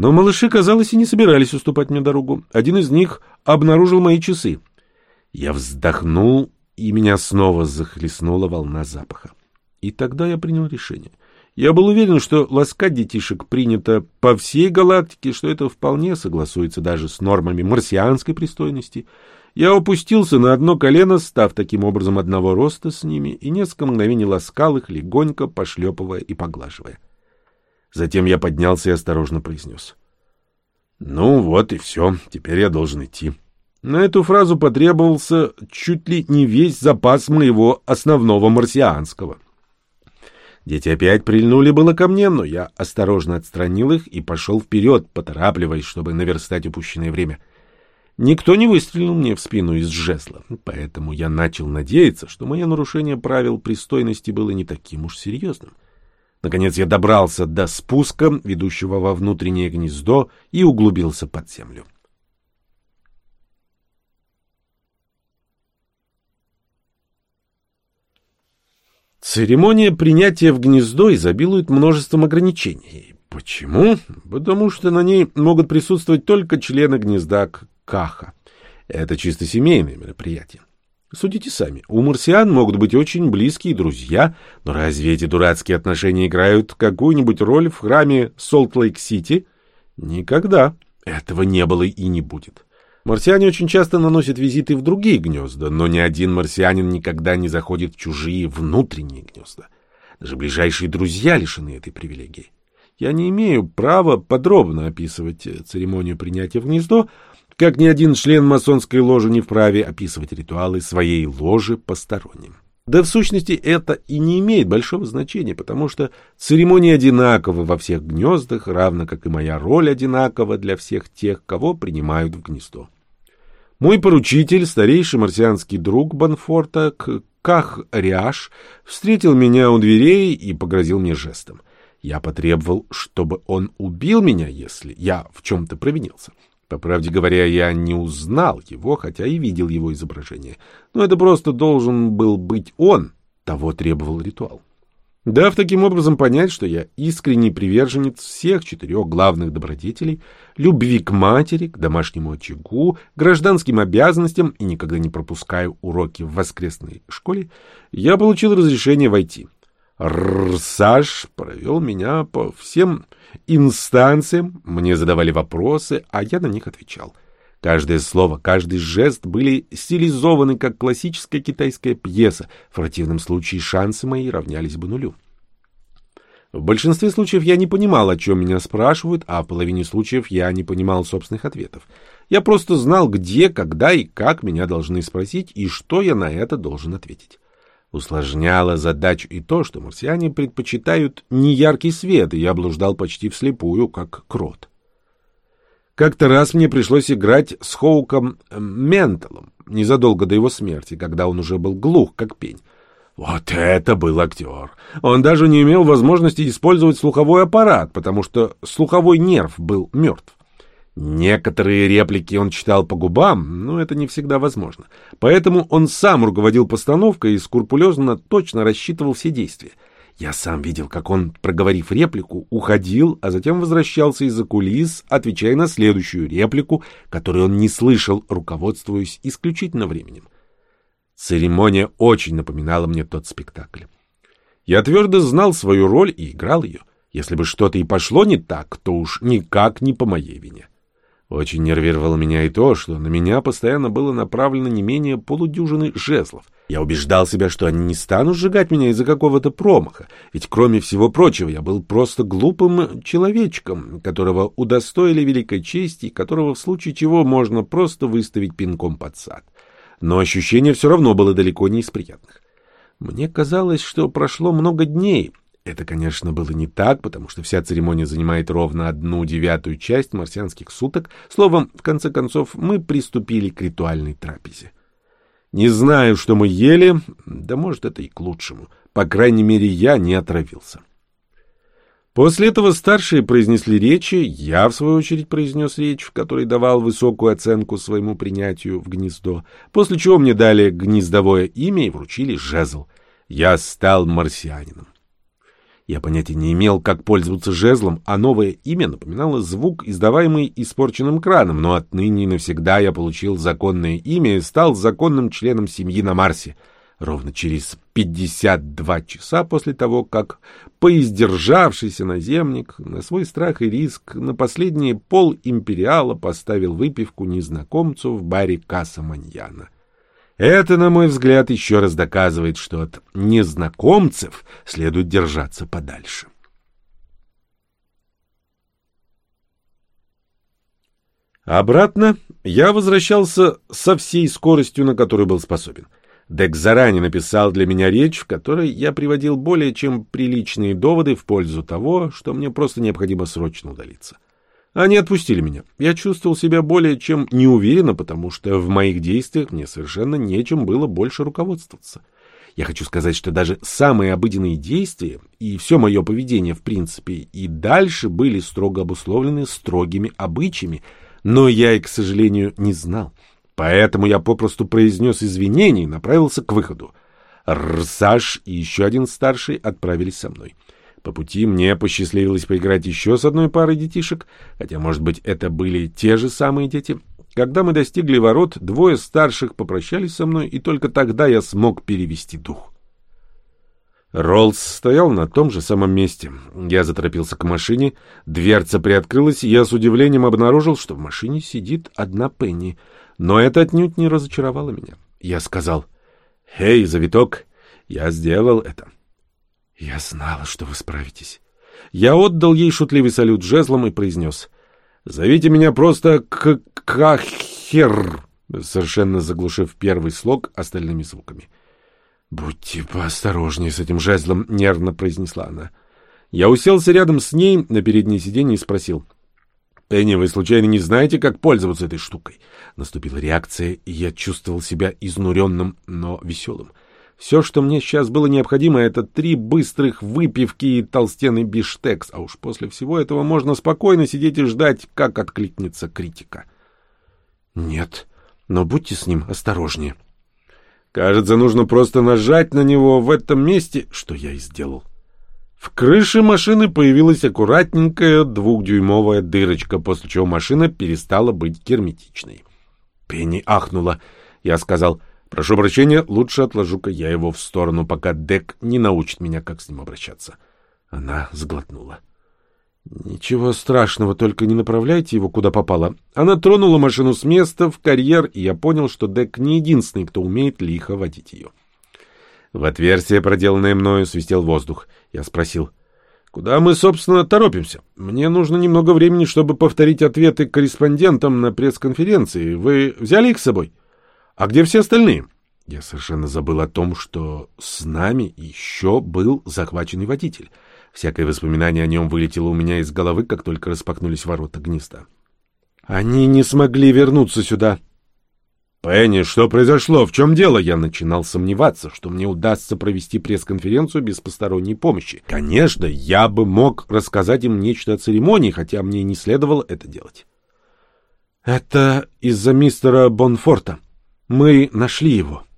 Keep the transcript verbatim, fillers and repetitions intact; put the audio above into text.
Но малыши, казалось, и не собирались уступать мне дорогу. Один из них обнаружил мои часы. Я вздохнул, и меня снова захлестнула волна запаха. И тогда я принял решение. Я был уверен, что ласкать детишек принято по всей галактике, что это вполне согласуется даже с нормами марсианской пристойности. Я опустился на одно колено, став таким образом одного роста с ними, и несколько мгновений ласкал их, легонько пошлепывая и поглаживая. Затем я поднялся и осторожно произнес: «Ну вот и все, теперь я должен идти». На эту фразу потребовался чуть ли не весь запас моего основного марсианского. Дети опять прильнули было ко мне, но я осторожно отстранил их и пошел вперед, поторапливаясь, чтобы наверстать упущенное время. Никто не выстрелил мне в спину из жезла, поэтому я начал надеяться, что мое нарушение правил пристойности было не таким уж серьезным. Наконец я добрался до спуска, ведущего во внутреннее гнездо, и углубился под землю. Церемония принятия в гнездо изобилует множеством ограничений. Почему? Потому что на ней могут присутствовать только члены гнезда Каха. Это чисто семейное мероприятие. Судите сами, у марсиан могут быть очень близкие друзья, но разве эти дурацкие отношения играют какую-нибудь роль в храме Солт-Лейк-Сити? Никогда. Этого не было и не будет. Марсиане очень часто наносят визиты в другие гнезда, но ни один марсианин никогда не заходит в чужие внутренние гнезда. Даже ближайшие друзья лишены этой привилегии. Я не имею права подробно описывать церемонию принятия в гнездо, как ни один член масонской ложи не вправе описывать ритуалы своей ложи посторонним. Да в сущности это и не имеет большого значения, потому что церемония одинакова во всех гнездах, равно как и моя роль одинакова для всех тех, кого принимают в гнездо. Мой поручитель, старейший марсианский друг Банфорта, Ках-Риаш, встретил меня у дверей и погрозил мне жестом. Я потребовал, чтобы он убил меня, если я в чем-то провинился. По правде говоря, я не узнал его, хотя и видел его изображение. Но это просто должен был быть он, того требовал ритуал. Дав таким образом понять, что я искренний приверженец всех четырех главных добродетелей, любви к матери, к домашнему очагу, гражданским обязанностям и никогда не пропускаю уроки в воскресной школе, я получил разрешение войти. Рсаж провел меня по всем инстанциям, мне задавали вопросы, а я на них отвечал. Каждое слово, каждый жест были стилизованы как классическая китайская пьеса, в противном случае шансы мои равнялись бы нулю. В большинстве случаев я не понимал, о чем меня спрашивают, а в половине случаев я не понимал собственных ответов. Я просто знал, где, когда и как меня должны спросить, и что я на это должен ответить. Усложняло задачу и то, что марсиане предпочитают неяркий свет, и я блуждал почти вслепую, как крот. Как-то раз мне пришлось играть с Хоуком Менталом незадолго до его смерти, когда он уже был глух, как пень. Вот это был актер! Он даже не имел возможности использовать слуховой аппарат, потому что слуховой нерв был мертв. Некоторые реплики он читал по губам, но это не всегда возможно. Поэтому он сам руководил постановкой и скрупулезно точно рассчитывал все действия. Я сам видел, как он, проговорив реплику, уходил, а затем возвращался из-за кулис, отвечая на следующую реплику, которую он не слышал, руководствуясь исключительно временем. Церемония очень напоминала мне тот спектакль. Я твердо знал свою роль и играл ее. Если бы что-то и пошло не так, то уж никак не по моей вине. Очень нервировало меня и то, что на меня постоянно было направлено не менее полудюжины жезлов. Я убеждал себя, что они не станут сжигать меня из-за какого-то промаха, ведь, кроме всего прочего, я был просто глупым человечком, которого удостоили великой чести, которого в случае чего можно просто выставить пинком под зад. Но ощущение все равно было далеко не из приятных. Мне казалось, что прошло много дней. Это, конечно, было не так, потому что вся церемония занимает ровно одну девятую часть марсианских суток. Словом, в конце концов, мы приступили к ритуальной трапезе. Не знаю, что мы ели, да может, это и к лучшему. По крайней мере, я не отравился. После этого старшие произнесли речи, я, в свою очередь, произнес речь, в которой давал высокую оценку своему принятию в гнездо, после чего мне дали гнездовое имя и вручили жезл. Я стал марсианином. Я понятия не имел, как пользоваться жезлом, а новое имя напоминало звук, издаваемый испорченным краном, но отныне и навсегда я получил законное имя и стал законным членом семьи на Марсе. Ровно через пятьдесят два часа после того, как поиздержавшийся наземник на свой страх и риск на последний пол империала поставил выпивку незнакомцу в баре Каса Маньяна. Это, на мой взгляд, еще раз доказывает, что от незнакомцев следует держаться подальше. Обратно я возвращался со всей скоростью, на которую был способен. Дек заранее написал для меня речь, в которой я приводил более чем приличные доводы в пользу того, что мне просто необходимо срочно удалиться. Они отпустили меня. Я чувствовал себя более чем неуверенно, потому что в моих действиях мне совершенно нечем было больше руководствоваться. Я хочу сказать, что даже самые обыденные действия и все мое поведение, в принципе, и дальше были строго обусловлены строгими обычаями, но я их, к сожалению, не знал. Поэтому я попросту произнес извинения и направился к выходу. Рсаш и еще один старший отправились со мной. По пути мне посчастливилось поиграть еще с одной парой детишек, хотя, может быть, это были те же самые дети. Когда мы достигли ворот, двое старших попрощались со мной, и только тогда я смог перевести дух. Роллс стоял на том же самом месте. Я заторопился к машине, дверца приоткрылась, и я с удивлением обнаружил, что в машине сидит одна Пенни. Но это отнюдь не разочаровало меня. Я сказал: «Эй, завиток, я сделал это». «Я знала, что вы справитесь». Я отдал ей шутливый салют жезлом и произнес: «Зовите меня просто К-Кахер», совершенно заглушив первый слог остальными звуками. «Будьте поосторожнее с этим жезлом», — нервно произнесла она. Я уселся рядом с ней на переднее сиденье и спросил: «Пенни, вы случайно не знаете, как пользоваться этой штукой?» Наступила реакция, и я чувствовал себя изнуренным, но веселым. Все, что мне сейчас было необходимо, это три быстрых выпивки и толстенный бифштекс, а уж после всего этого можно спокойно сидеть и ждать, как откликнется критика. «Нет, но будьте с ним осторожнее». Кажется, нужно просто нажать на него в этом месте, что я и сделал. В крыше машины появилась аккуратненькая двухдюймовая дырочка, после чего машина перестала быть герметичной. Пенни ахнула. Я сказал: «Прошу прощения, лучше отложу-ка я его в сторону, пока Дек не научит меня, как с ним обращаться». Она сглотнула. «Ничего страшного, только не направляйте его куда попало». Она тронула машину с места в карьер, и я понял, что Дек не единственный, кто умеет лихо водить ее. В отверстие, проделанное мною, свистел воздух. Я спросил: «Куда мы, собственно, торопимся? Мне нужно немного времени, чтобы повторить ответы корреспондентам на пресс-конференции. Вы взяли их с собой? А где все остальные?» Я совершенно забыл о том, что с нами еще был захваченный водитель. Всякое воспоминание о нем вылетело у меня из головы, как только распахнулись ворота гнезда. «Они не смогли вернуться сюда». «Пенни, что произошло? В чем дело?» Я начинал сомневаться, что мне удастся провести пресс-конференцию без посторонней помощи. Конечно, я бы мог рассказать им нечто о церемонии, хотя мне не следовало это делать. «Это из-за мистера Бонфорта. Мы нашли его».